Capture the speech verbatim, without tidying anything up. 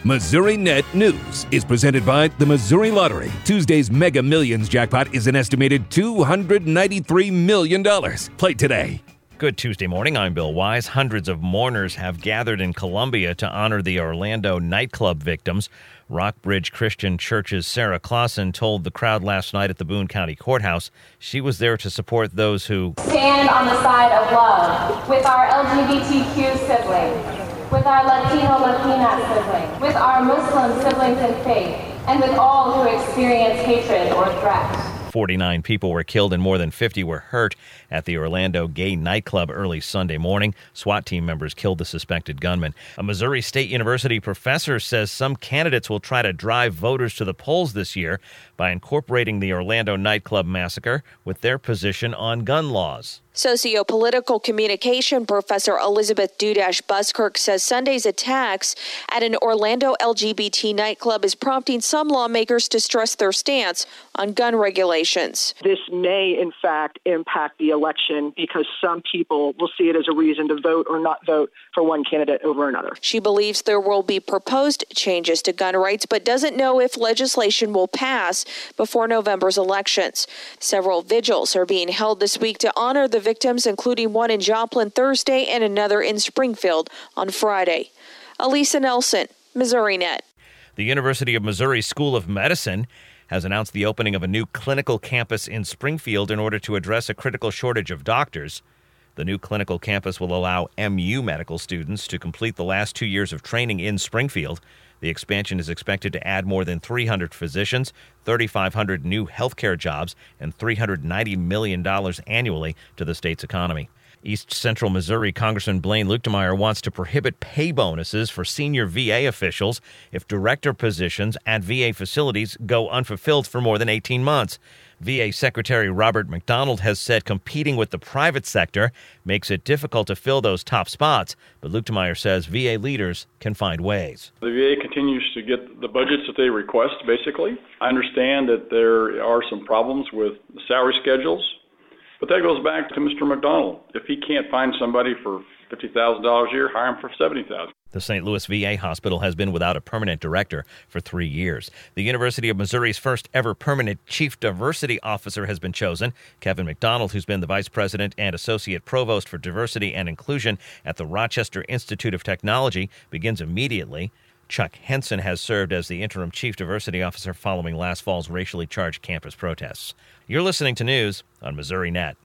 Missouri Net News is presented by the Missouri Lottery. Tuesday's Mega Millions jackpot is an estimated two hundred ninety-three million dollars. Play today. Good Tuesday morning. I'm Bill Wise. Hundreds of mourners have gathered in Columbia to honor the Orlando nightclub victims. Rockbridge Christian Church's Sarah Clausen told the crowd last night at the Boone County Courthouse she was there to support those who stand on the side of love with our L G B T Q siblings, with our Latino Latina siblings, with our Muslim siblings in faith, and with all who experience hatred or threat. forty-nine people were killed and more than fifty were hurt at the Orlando gay nightclub early Sunday morning. SWAT team members killed the suspected gunman. A Missouri State University professor says some candidates will try to drive voters to the polls this year by incorporating the Orlando nightclub massacre with their position on gun laws. Sociopolitical communication professor Elizabeth Dudash-Buskirk says Sunday's attacks at an Orlando L G B T nightclub is prompting some lawmakers to stress their stance on gun regulations. This may, in fact, impact the election because some people will see it as a reason to vote or not vote for one candidate over another. She believes there will be proposed changes to gun rights, but doesn't know if legislation will pass before November's elections. Several vigils are being held this week to honor the victims, including one in Joplin Thursday and another in Springfield on Friday. Elisa Nelson, Missouri Net. The University of Missouri School of Medicine has announced the opening of a new clinical campus in Springfield in order to address a critical shortage of doctors. The new clinical campus will allow M U medical students to complete the last two years of training in Springfield. The expansion is expected to add more than three hundred physicians, thirty-five hundred new healthcare jobs, and three hundred ninety million dollars annually to the state's economy. East Central Missouri Congressman Blaine Luetkemeyer wants to prohibit pay bonuses for senior V A officials if director positions at V A facilities go unfulfilled for more than eighteen months. V A Secretary Robert McDonald has said competing with the private sector makes it difficult to fill those top spots, but Luetkemeyer says V A leaders can find ways. The V A continues to get the budgets that they request, basically. I understand that there are some problems with the salary schedules, but that goes back to Mister McDonald. If he can't find somebody for fifty thousand dollars a year, hire him for seventy thousand dollars. The Saint Louis V A hospital has been without a permanent director for three years. The University of Missouri's first ever permanent chief diversity officer has been chosen. Kevin McDonald, who's been the vice president and associate provost for diversity and inclusion at the Rochester Institute of Technology, begins immediately. Chuck Henson has served as the interim chief diversity officer following last fall's racially charged campus protests. You're listening to news on Missouri Net.